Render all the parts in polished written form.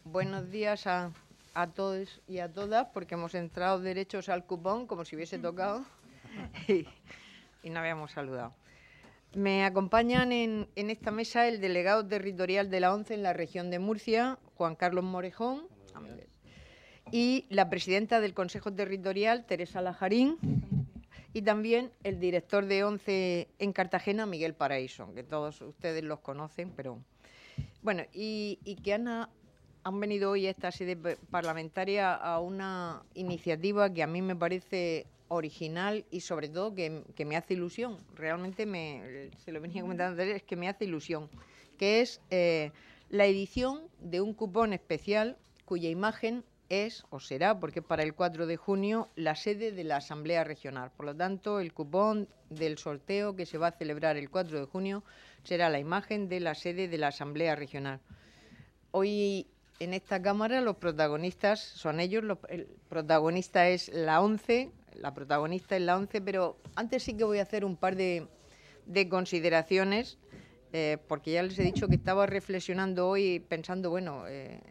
buenos días a todos y a todas, porque hemos entrado derechos al cupón, como si hubiese tocado, y no habíamos saludado. Me acompañan en esta mesa el delegado territorial de la ONCE en la región de Murcia, Juan Carlos Morejón, y la presidenta del Consejo Territorial, Teresa Lajarín, y también el director de ONCE en Cartagena, Miguel Paraíso, que todos ustedes los conocen, pero... Bueno, y que han venido hoy a esta sede parlamentaria a una iniciativa que a mí me parece original y sobre todo que me hace ilusión. Realmente se lo venía comentando antes, es que me hace ilusión, que es la edición de un cupón especial cuya imagen es, o será, porque es para el 4 de junio, la sede de la Asamblea Regional. Por lo tanto, el cupón del sorteo que se va a celebrar el 4 de junio será la imagen de la sede de la Asamblea Regional. Hoy en esta Cámara los protagonistas son ellos, el protagonista es la ONCE, la protagonista es la ONCE, pero antes sí que voy a hacer un par de consideraciones, porque ya les he dicho que estaba reflexionando hoy, pensando, bueno,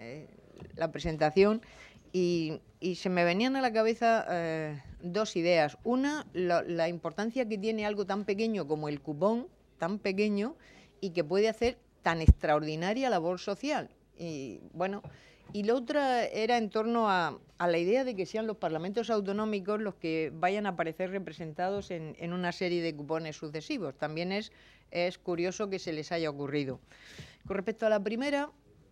la presentación, y se me venían a la cabeza dos ideas. Una, la importancia que tiene algo tan pequeño como el cupón, tan pequeño, y que puede hacer tan extraordinaria labor social. Y bueno, y la otra era en torno a la idea de que sean los parlamentos autonómicos los que vayan a aparecer representados en una serie de cupones sucesivos. También es curioso que se les haya ocurrido. Con respecto a la primera,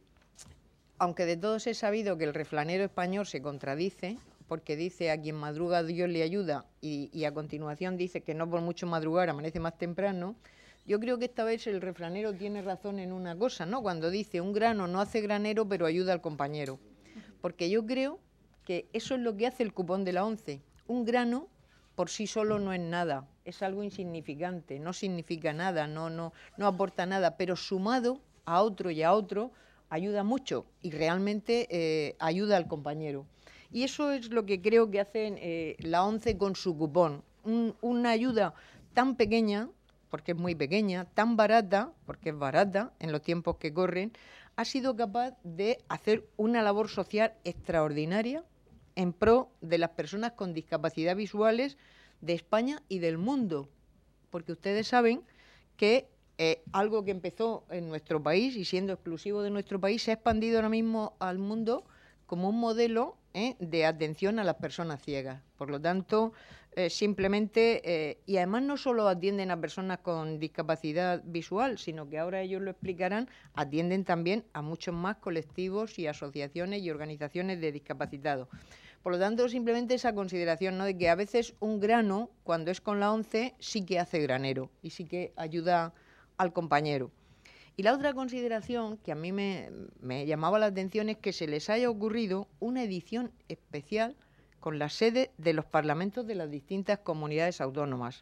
aunque de todos he sabido que el refranero español se contradice, porque dice a quien madruga Dios le ayuda y a continuación dice que no por mucho madrugar amanece más temprano, yo creo que esta vez el refranero tiene razón en una cosa, ¿no? Cuando dice un grano no hace granero pero ayuda al compañero. Porque yo creo que eso es lo que hace el cupón de la ONCE. Un grano por sí solo no es nada, es algo insignificante, no significa nada, no aporta nada, pero sumado a otro y a otro ayuda mucho y realmente ayuda al compañero. Y eso es lo que creo que hace la ONCE con su cupón. Una ayuda tan pequeña, porque es muy pequeña, tan barata, porque es barata en los tiempos que corren, ha sido capaz de hacer una labor social extraordinaria en pro de las personas con discapacidad visuales de España y del mundo. Porque ustedes saben que algo que empezó en nuestro país y siendo exclusivo de nuestro país se ha expandido ahora mismo al mundo como un modelo de atención a las personas ciegas. Por lo tanto, simplemente, y además no solo atienden a personas con discapacidad visual, sino que ahora ellos lo explicarán, atienden también a muchos más colectivos y asociaciones y organizaciones de discapacitados. Por lo tanto, simplemente esa consideración, ¿no?, de que a veces un grano, cuando es con la ONCE, sí que hace granero y sí que ayuda al compañero. Y la otra consideración que a mí me llamaba la atención es que se les haya ocurrido una edición especial con la sede de los parlamentos de las distintas comunidades autónomas.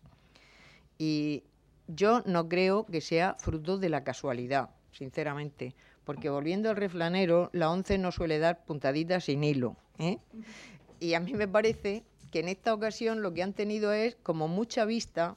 Y yo no creo que sea fruto de la casualidad, sinceramente, porque volviendo al refranero, la ONCE no suele dar puntaditas sin hilo, ¿eh? Y a mí me parece que en esta ocasión lo que han tenido es como mucha vista,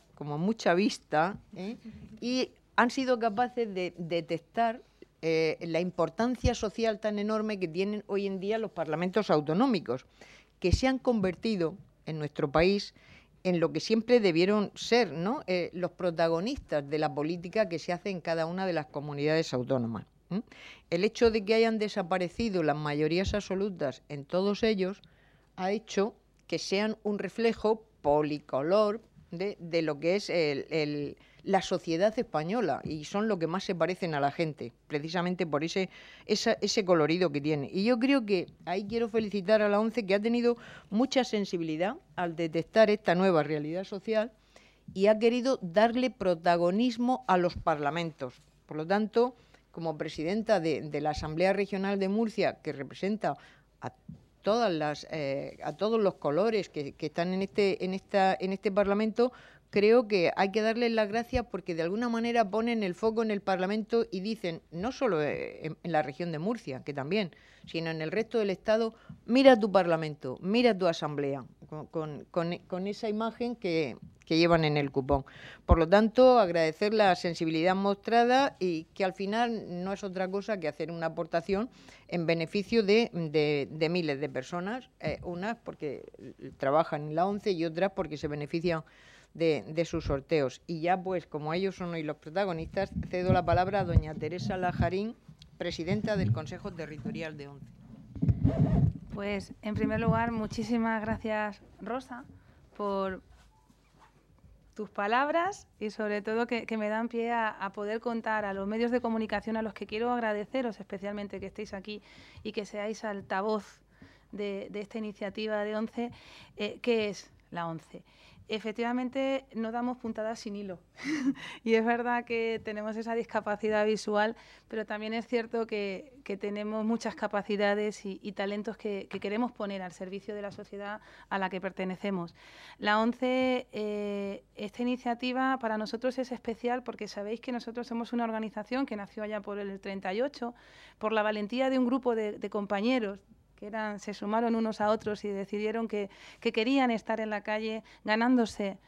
¿eh? Y han sido capaces de detectar la importancia social tan enorme que tienen hoy en día los parlamentos autonómicos, que se han convertido en nuestro país en lo que siempre debieron ser, ¿no?, los protagonistas de la política que se hace en cada una de las comunidades autónomas. El hecho de que hayan desaparecido las mayorías absolutas en todos ellos ha hecho que sean un reflejo policolor de lo que es la sociedad española y son lo que más se parecen a la gente, precisamente por ese colorido que tiene. Y yo creo que ahí quiero felicitar a la ONCE, que ha tenido mucha sensibilidad al detectar esta nueva realidad social y ha querido darle protagonismo a los parlamentos. Por lo tanto, como presidenta de la Asamblea Regional de Murcia, que representa a todos los colores que están en este Parlamento, creo que hay que darles las gracias porque de alguna manera ponen el foco en el Parlamento y dicen, no solo en la región de Murcia, que también, sino en el resto del Estado, mira tu Parlamento, mira tu Asamblea, con esa imagen que llevan en el cupón. Por lo tanto, agradecer la sensibilidad mostrada y que al final no es otra cosa que hacer una aportación en beneficio de miles de personas, unas porque trabajan en la ONCE y otras porque se benefician de sus sorteos. Y ya, pues, como ellos son hoy los protagonistas, cedo la palabra a doña Teresa Lajarín, presidenta del Consejo Territorial de ONCE. Pues, en primer lugar, muchísimas gracias, Rosa, por tus palabras y sobre todo que me dan pie a poder contar a los medios de comunicación a los que quiero agradeceros especialmente que estéis aquí y que seáis altavoz de esta iniciativa de ONCE. ¿Qué es la ONCE? Efectivamente, no damos puntadas sin hilo y es verdad que tenemos esa discapacidad visual, pero también es cierto que tenemos muchas capacidades y talentos que queremos poner al servicio de la sociedad a la que pertenecemos. La ONCE, esta iniciativa para nosotros es especial porque sabéis que nosotros somos una organización que nació allá por el 38, por la valentía de un grupo de compañeros que se sumaron unos a otros y decidieron que querían estar en la calle ganándose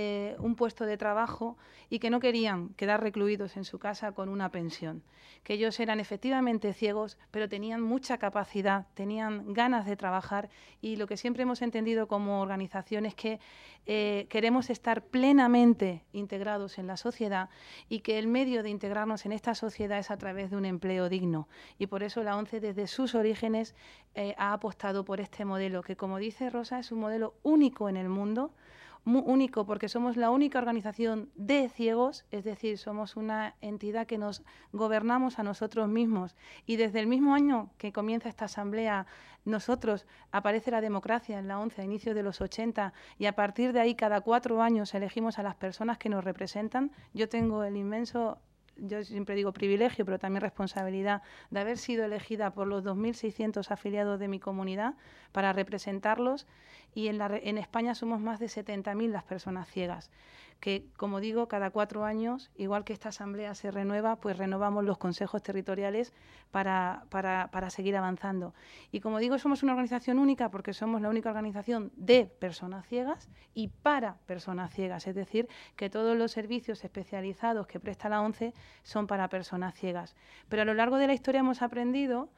un puesto de trabajo y que no querían quedar recluidos en su casa con una pensión. Que ellos eran efectivamente ciegos, pero tenían mucha capacidad, tenían ganas de trabajar y lo que siempre hemos entendido como organización es que queremos estar plenamente integrados en la sociedad y que el medio de integrarnos en esta sociedad es a través de un empleo digno. Y por eso la ONCE desde sus orígenes ha apostado por este modelo, que como dice Rosa es un modelo único en el mundo, muy único porque somos la única organización de ciegos, es decir, somos una entidad que nos gobernamos a nosotros mismos y desde el mismo año que comienza esta asamblea nosotros aparece la democracia en la ONCE a inicios de los 80 y a partir de ahí cada 4 años elegimos a las personas que nos representan. Yo tengo el inmenso, yo siempre digo privilegio, pero también responsabilidad de haber sido elegida por los 2.600 afiliados de mi comunidad para representarlos y en España somos más de 70.000 las personas ciegas, que como digo, cada 4 años, igual que esta asamblea se renueva, pues renovamos los consejos territoriales para seguir avanzando. Y como digo, somos una organización única porque somos la única organización de personas ciegas y para personas ciegas, es decir, que todos los servicios especializados que presta la ONCE son para personas ciegas. Pero a lo largo de la historia hemos aprendido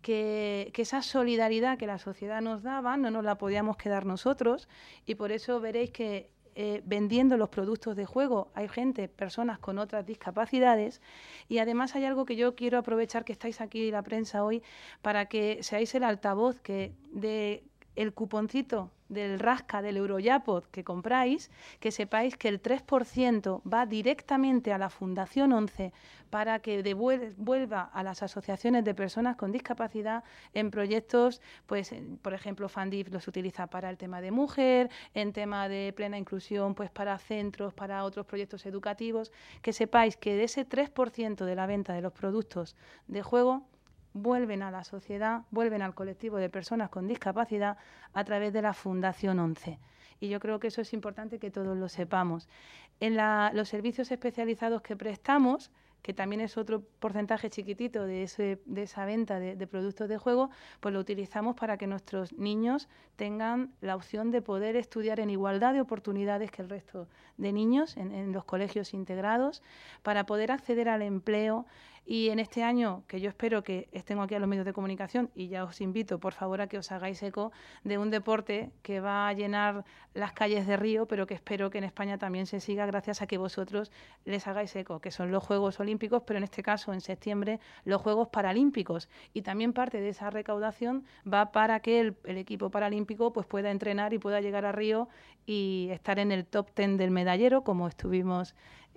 que esa solidaridad que la sociedad nos daba no nos la podíamos quedar nosotros y por eso veréis que vendiendo los productos de juego hay gente, personas con otras discapacidades y además hay algo que yo quiero aprovechar que estáis aquí la prensa hoy para que seáis el altavoz que de el cuponcito del rasca del Eurojackpot que compráis, que sepáis que el 3% va directamente a la Fundación ONCE para que devuelva a las asociaciones de personas con discapacidad en proyectos, pues por ejemplo Fandif los utiliza para el tema de mujer, en tema de plena inclusión, pues para centros, para otros proyectos educativos, que sepáis que de ese 3% de la venta de los productos de juego vuelven a la sociedad, vuelven al colectivo de personas con discapacidad a través de la Fundación ONCE. Y yo creo que eso es importante que todos lo sepamos. En los servicios especializados que prestamos, que también es otro porcentaje chiquitito de esa venta de productos de juego, pues lo utilizamos para que nuestros niños tengan la opción de poder estudiar en igualdad de oportunidades que el resto de niños en los colegios integrados, para poder acceder al empleo. Y en este año, que yo espero que estén aquí a los medios de comunicación, y ya os invito, por favor, a que os hagáis eco de un deporte que va a llenar las calles de Río, pero que espero que en España también se siga gracias a que vosotros les hagáis eco, que son los Juegos Olímpicos, pero en este caso, en septiembre, los Juegos Paralímpicos. Y también parte de esa recaudación va para que el equipo paralímpico pues, pueda entrenar y pueda llegar a Río y estar en el top 10 del medallero, como estuvimos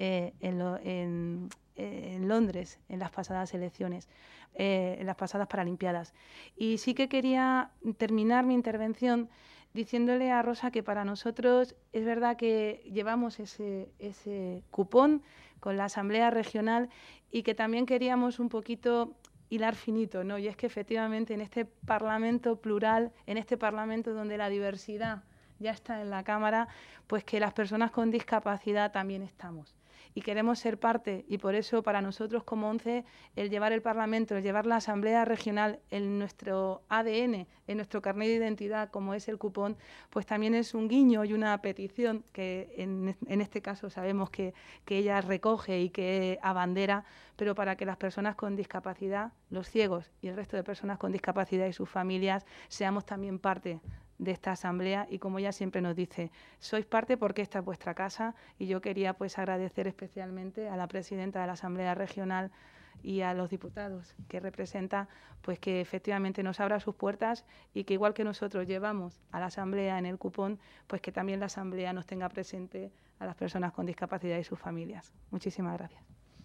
en Londres en las pasadas elecciones, en las pasadas Paralimpiadas. Y sí que quería terminar mi intervención diciéndole a Rosa que para nosotros es verdad que llevamos ese cupón con la Asamblea Regional y que también queríamos un poquito hilar finito, ¿no? Y es que efectivamente en este Parlamento plural, en este Parlamento donde la diversidad ya está en la Cámara, pues que las personas con discapacidad también estamos. Y queremos ser parte, y por eso para nosotros como ONCE el llevar el Parlamento, el llevar la Asamblea Regional en nuestro ADN, en nuestro carnet de identidad, como es el cupón, pues también es un guiño y una petición que en este caso sabemos que ella recoge y que abandera, pero para que las personas con discapacidad, los ciegos y el resto de personas con discapacidad y sus familias seamos también parte de esta asamblea, y como ella siempre nos dice, sois parte porque esta es vuestra casa, y yo quería pues agradecer especialmente a la presidenta de la Asamblea Regional y a los diputados que representa, pues que efectivamente nos abra sus puertas, y que igual que nosotros llevamos a la asamblea en el cupón, pues que también la asamblea nos tenga presente a las personas con discapacidad y sus familias. Muchísimas gracias.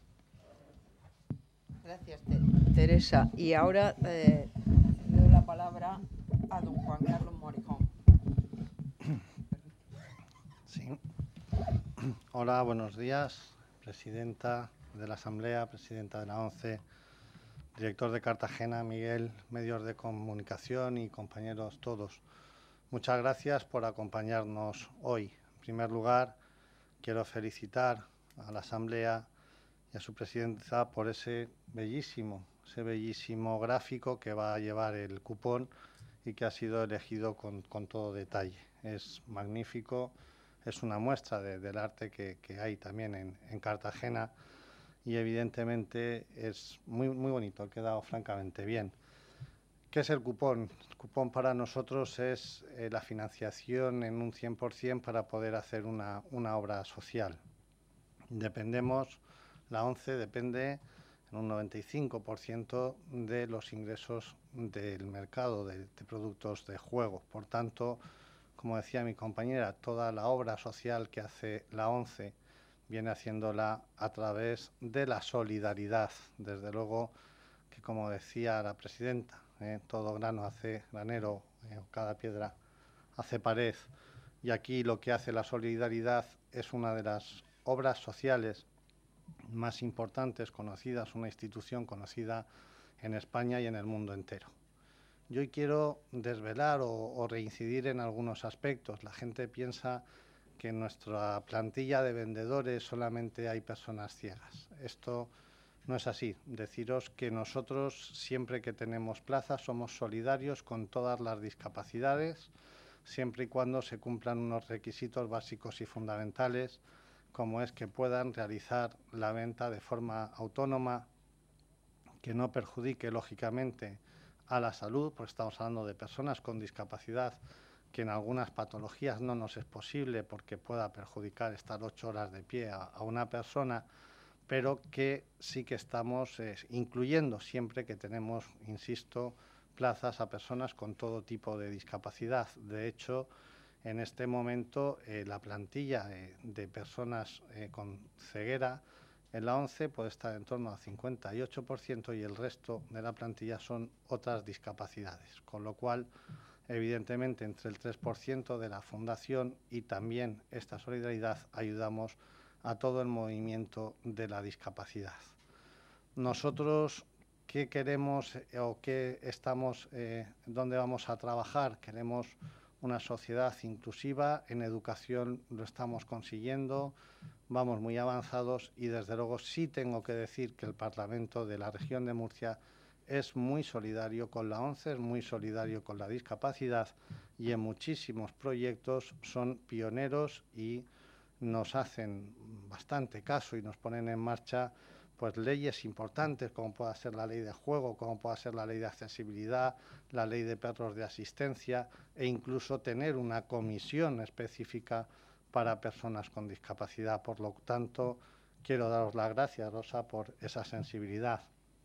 Gracias, Teresa. Y ahora doy la palabra a don Juan Carlos Morejón. Sí. Hola, buenos días, presidenta de la Asamblea, presidenta de la ONCE, director de Cartagena, Miguel, medios de comunicación y compañeros todos. Muchas gracias por acompañarnos hoy. En primer lugar, quiero felicitar a la Asamblea y a su presidenta por ese bellísimo gráfico que va a llevar el cupón y que ha sido elegido con todo detalle. Es magnífico, es una muestra del arte que hay también en Cartagena, y evidentemente es muy bonito, ha quedado francamente bien. ¿Qué es el cupón? El cupón para nosotros es la financiación en un 100% para poder hacer una obra social. La ONCE depende en un 95% de los ingresos del mercado de productos de juego. Por tanto, como decía mi compañera, toda la obra social que hace la ONCE viene haciéndola a través de la solidaridad. Desde luego que, como decía la presidenta, todo grano hace granero, cada piedra hace pared. Y aquí lo que hace la solidaridad es una de las obras sociales más importantes conocidas, una institución conocida en España y en el mundo entero. Yo hoy quiero desvelar o reincidir en algunos aspectos. La gente piensa que en nuestra plantilla de vendedores solamente hay personas ciegas. Esto no es así. Deciros que nosotros, siempre que tenemos plazas, somos solidarios con todas las discapacidades, siempre y cuando se cumplan unos requisitos básicos y fundamentales, como es que puedan realizar la venta de forma autónoma, que no perjudique lógicamente a la salud, porque estamos hablando de personas con discapacidad que en algunas patologías no nos es posible porque pueda perjudicar estar 8 horas de pie a una persona, pero que sí que estamos incluyendo siempre que tenemos, insisto, plazas a personas con todo tipo de discapacidad. De hecho, en este momento la plantilla de personas con ceguera en la ONCE puede estar en torno al 58% y el resto de la plantilla son otras discapacidades, con lo cual, evidentemente, entre el 3% de la fundación y también esta solidaridad ayudamos a todo el movimiento de la discapacidad. Nosotros, ¿qué queremos o qué estamos, dónde vamos a trabajar? Queremos una sociedad inclusiva. En educación lo estamos consiguiendo, vamos muy avanzados, y desde luego sí tengo que decir que el Parlamento de la región de Murcia es muy solidario con la ONCE, es muy solidario con la discapacidad, y en muchísimos proyectos son pioneros y nos hacen bastante caso y nos ponen en marcha pues leyes importantes, como pueda ser la ley de juego, como pueda ser la ley de accesibilidad, la ley de perros de asistencia, e incluso tener una comisión específica para personas con discapacidad. Por lo tanto, quiero daros las gracias, Rosa, por esa sensibilidad.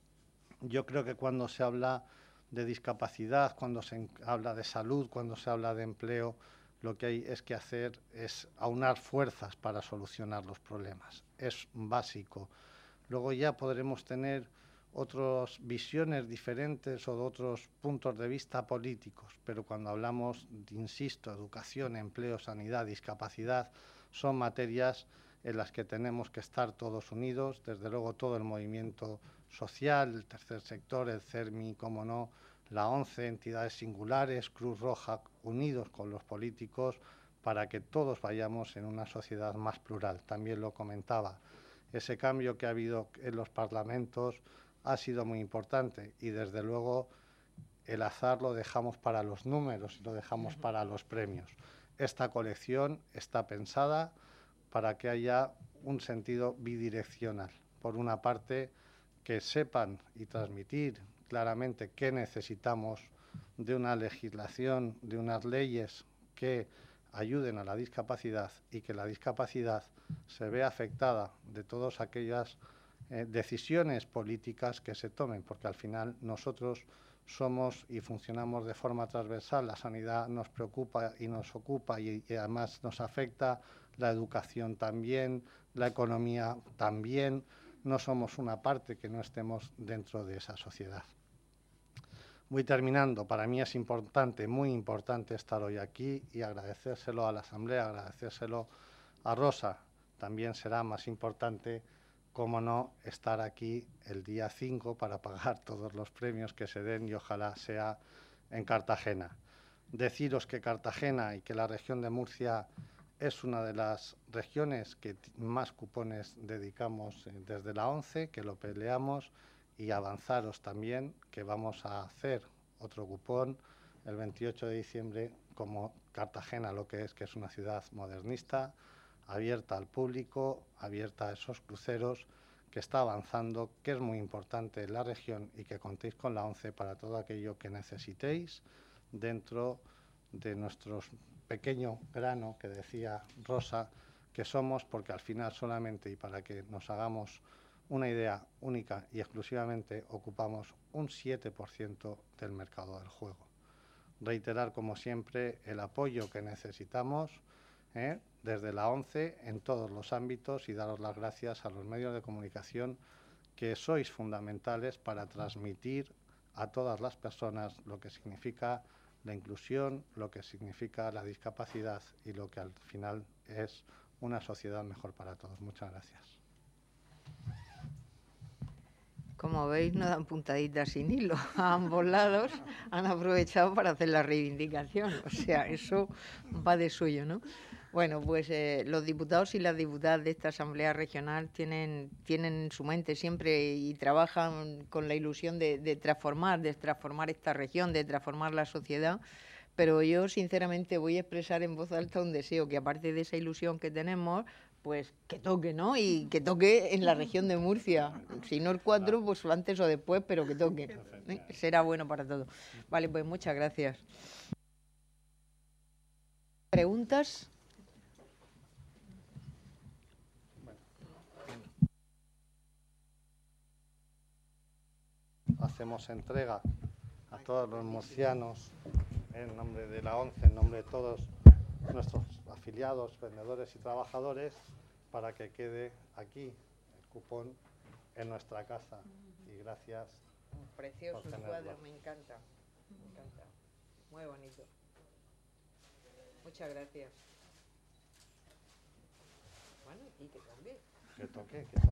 Yo creo que cuando se habla de discapacidad, cuando se habla de salud, cuando se habla de empleo, lo que hay que hacer es aunar fuerzas para solucionar los problemas. Es básico. Luego ya podremos tener otras visiones diferentes o de otros puntos de vista políticos, pero cuando hablamos, insisto, educación, empleo, sanidad, discapacidad, son materias en las que tenemos que estar todos unidos. Desde luego todo el movimiento social, el tercer sector, el CERMI, como no, la ONCE, entidades singulares, Cruz Roja, unidos con los políticos, para que todos vayamos en una sociedad más plural. También lo comentaba, ese cambio que ha habido en los parlamentos ha sido muy importante y desde luego el azar lo dejamos para los números y lo dejamos para los premios. Esta colección está pensada para que haya un sentido bidireccional. Por una parte, que sepan y transmitir claramente qué necesitamos de una legislación, de unas leyes que ayuden a la discapacidad y que la discapacidad se vea afectada de todas aquellas decisiones políticas que se tomen, porque al final nosotros somos y funcionamos de forma transversal, la sanidad nos preocupa y nos ocupa y además nos afecta, la educación también, la economía también, no somos una parte que no estemos dentro de esa sociedad. Voy terminando, para mí es importante, muy importante estar hoy aquí y agradecérselo a la Asamblea, agradecérselo a Rosa. También será más importante, cómo no, estar aquí el día 5 para pagar todos los premios que se den y ojalá sea en Cartagena. Deciros que Cartagena y que la región de Murcia es una de las regiones que más cupones dedicamos desde la ONCE, que lo peleamos, y avanzaros también que vamos a hacer otro cupón el 28 de diciembre como Cartagena, lo que es una ciudad modernista, abierta al público, abierta a esos cruceros, que está avanzando, que es muy importante en la región y que contéis con la ONCE para todo aquello que necesitéis dentro de nuestro pequeño grano que decía Rosa que somos, porque al final solamente, y para que nos hagamos una idea única y exclusivamente, ocupamos un 7% del mercado del juego. Reiterar, como siempre, el apoyo que necesitamos desde la ONCE en todos los ámbitos y daros las gracias a los medios de comunicación que sois fundamentales para transmitir a todas las personas lo que significa la inclusión, lo que significa la discapacidad y lo que al final es una sociedad mejor para todos. Muchas gracias. Como veis, no dan puntaditas sin hilo. A ambos lados han aprovechado para hacer la reivindicación. O sea, eso va de suyo, ¿no? Bueno, pues los diputados y las diputadas de esta Asamblea Regional tienen en su mente siempre y trabajan con la ilusión de transformar esta región, de transformar la sociedad. Pero yo, sinceramente, voy a expresar en voz alta un deseo, que aparte de esa ilusión que tenemos, pues que toque, ¿no? Y que toque en la región de Murcia. Si no el 4, pues antes o después, pero que toque. Será bueno para todos. Vale, pues muchas gracias. ¿Preguntas? Hacemos entrega a todos los murcianos en nombre de la ONCE, en nombre de todos nuestros afiliados, vendedores y trabajadores, para que quede aquí el cupón en nuestra casa. Y gracias. Precioso el cuadro, me encanta. Me encanta. Muy bonito. Muchas gracias. Bueno, y que toque. Que toque.